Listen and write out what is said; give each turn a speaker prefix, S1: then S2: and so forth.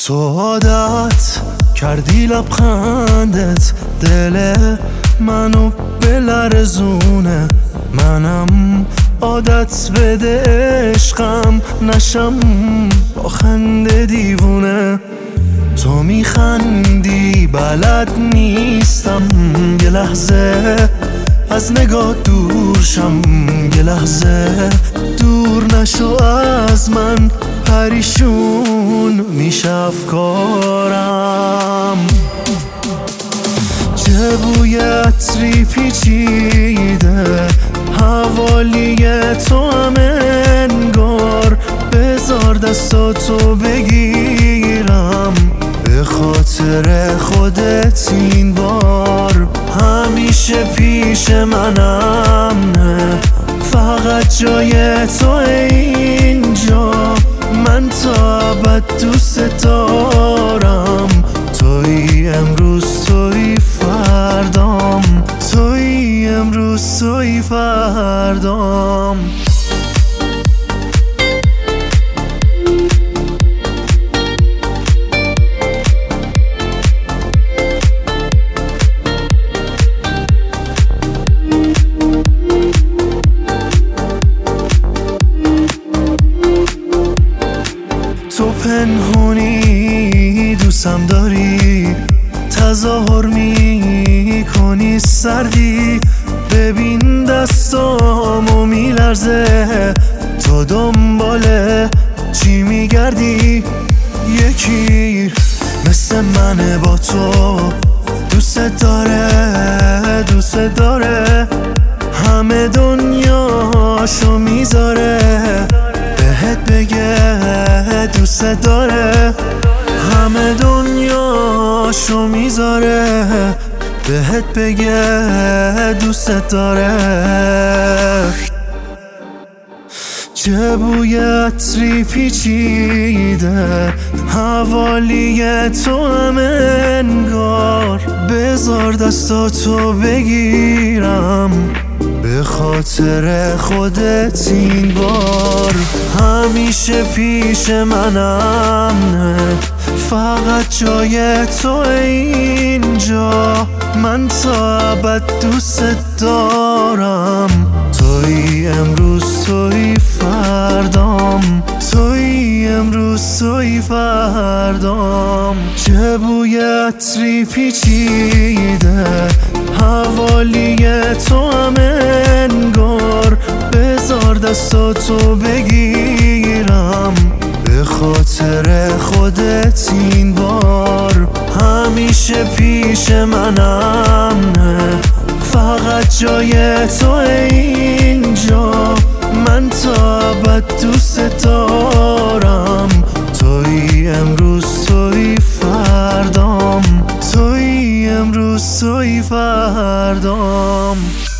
S1: تو عادت کردی لبخندت دل منو بلرزونه، منم عادت بده عشقم نشم با خنده دیوونه. تو میخندی بلد نیستم یه لحظه از نگاه دور شم، یه لحظه دور نشو از من، پریشون میشه افکارم. چه بوی عطری پیچیده حوالی تو هم انگار، بذار دستاتو بگیرم به خاطر خودت این بار. همیشه پیش منم نه، فقط جای تو اینجا، من تا ابد دوست دارم. توی امروز توی فردام، توی امروز توی فردام. تو پنهونی دوستم داری، تظاهر می کنی سردی، ببین دستامو میلرزه، تو دنباله چی میگردی؟ یکی مثل منه با تو دوست داره، دوست داره، همه دنیاشو میذاره بهت بگه دوست داره، همه دنیاشو میذاره بهت بگه دوست داره. چه بوی عطری پیچیده حوالی تو هم انگار، بذار دستاتو بگیرم به خاطر خودت این بار. همیشه پیش منم نه، فقط جای تو اینجا، من تا ابد دوست دارم. توی امروز توی فردام، توی امروز توی فردام. چه بوی عطری پیچیده حوالی تو هم انگار، بذار دستاتو بگیرم به خاطر خودت این بار. همیشه پیش منم نه، فقط جای تو اینجا، من تا ابد دوست دارم. توی امروز توی فردام، توی امروز توی فردام.